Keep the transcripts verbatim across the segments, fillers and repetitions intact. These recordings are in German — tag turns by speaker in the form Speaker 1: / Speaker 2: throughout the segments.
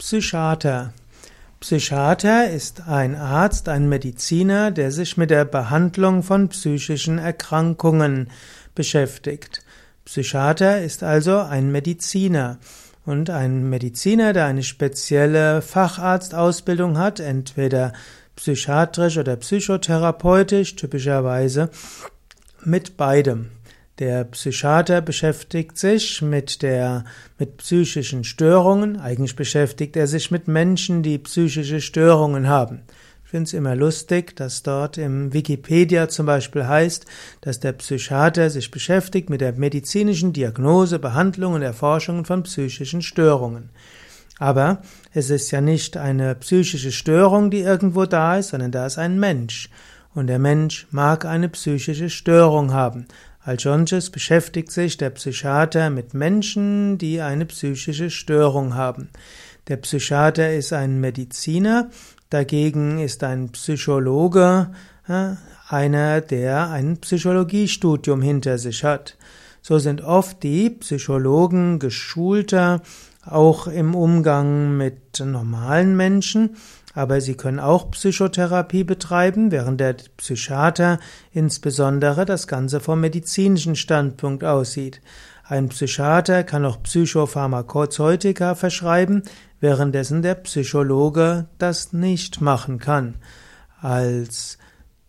Speaker 1: Psychiater. Psychiater ist ein Arzt, ein Mediziner, der sich mit der Behandlung von psychischen Erkrankungen beschäftigt. Psychiater ist also ein Mediziner. Und ein Mediziner, der eine spezielle Facharztausbildung hat, entweder psychiatrisch oder psychotherapeutisch, typischerweise mit beidem. Der Psychiater beschäftigt sich mit der, mit psychischen Störungen. Eigentlich beschäftigt er sich mit Menschen, die psychische Störungen haben. Ich finde es immer lustig, dass dort im Wikipedia zum Beispiel heißt, dass der Psychiater sich beschäftigt mit der medizinischen Diagnose, Behandlung und Erforschung von psychischen Störungen. Aber es ist ja nicht eine psychische Störung, die irgendwo da ist, sondern da ist ein Mensch. Und der Mensch mag eine psychische Störung haben. Als solches beschäftigt sich der Psychiater mit Menschen, die eine psychische Störung haben. Der Psychiater ist ein Mediziner, dagegen ist ein Psychologe äh, einer, der ein Psychologiestudium hinter sich hat. So sind oft die Psychologen geschulter, auch im Umgang mit normalen Menschen, aber sie können auch Psychotherapie betreiben, während der Psychiater insbesondere das Ganze vom medizinischen Standpunkt aussieht. Ein Psychiater kann auch Psychopharmakeutika verschreiben, währenddessen der Psychologe das nicht machen kann. Als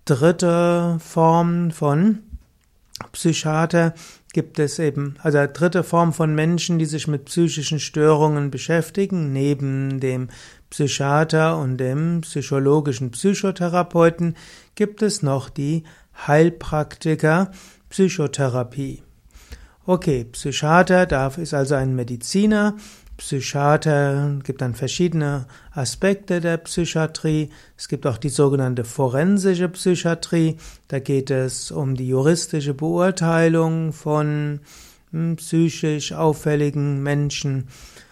Speaker 1: dritte Form von Psychiater gibt es eben, also eine dritte Form von Menschen, die sich mit psychischen Störungen beschäftigen, neben dem Psychiater und dem psychologischen Psychotherapeuten, gibt es noch die Heilpraktiker Psychotherapie. Okay, Psychiater darf, ist also ein Mediziner. Psychiater gibt dann verschiedene Aspekte der Psychiatrie. Es gibt auch die sogenannte forensische Psychiatrie. Da geht es um die juristische Beurteilung von hm, psychisch auffälligen Menschen.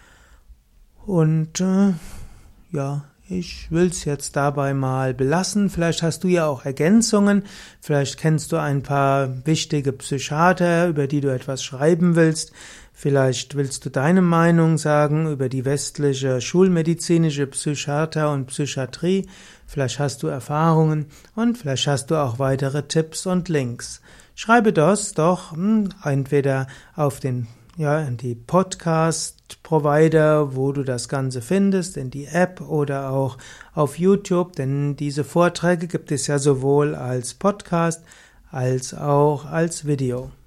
Speaker 1: Und äh, ja, ich will es jetzt dabei mal belassen. Vielleicht hast du ja auch Ergänzungen. Vielleicht kennst du ein paar wichtige Psychiater, über die du etwas schreiben willst. Vielleicht willst du deine Meinung sagen über die westliche schulmedizinische Psychiater und Psychiatrie. Vielleicht hast du Erfahrungen und vielleicht hast du auch weitere Tipps und Links. Schreibe das doch hm, entweder auf den ja, in die Podcast-Provider, wo du das Ganze findest, in die App oder auch auf YouTube, denn diese Vorträge gibt es ja sowohl als Podcast als auch als Video.